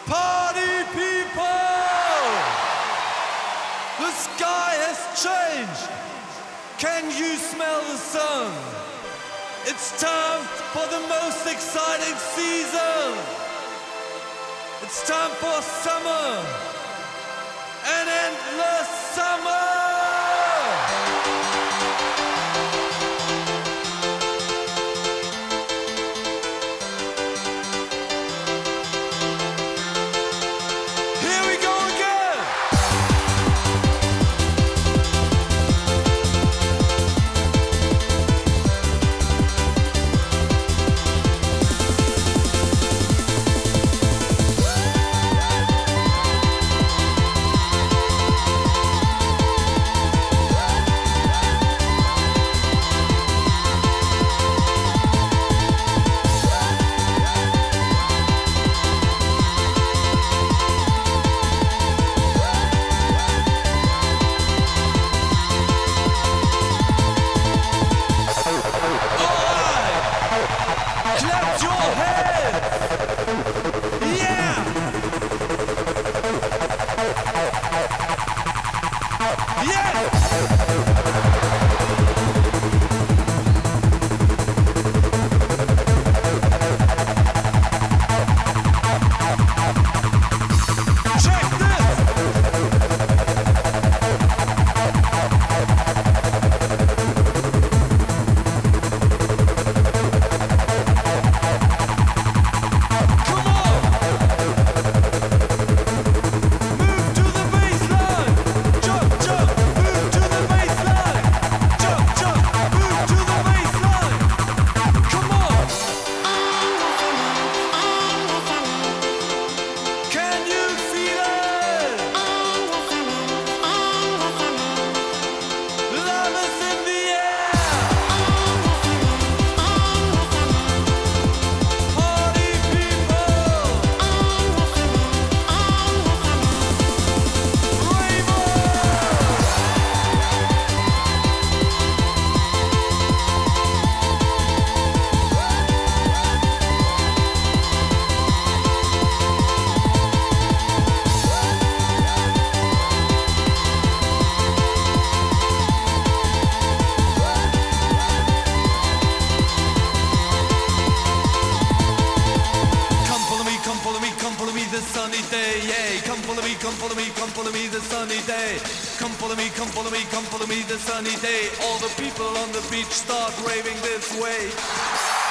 Party people! The sky has changed. Can you smell the sun? It's time for the most exciting season. It's time for summer, an endless summer. Come follow me, the sunny day. All the people on the beach start raving this way.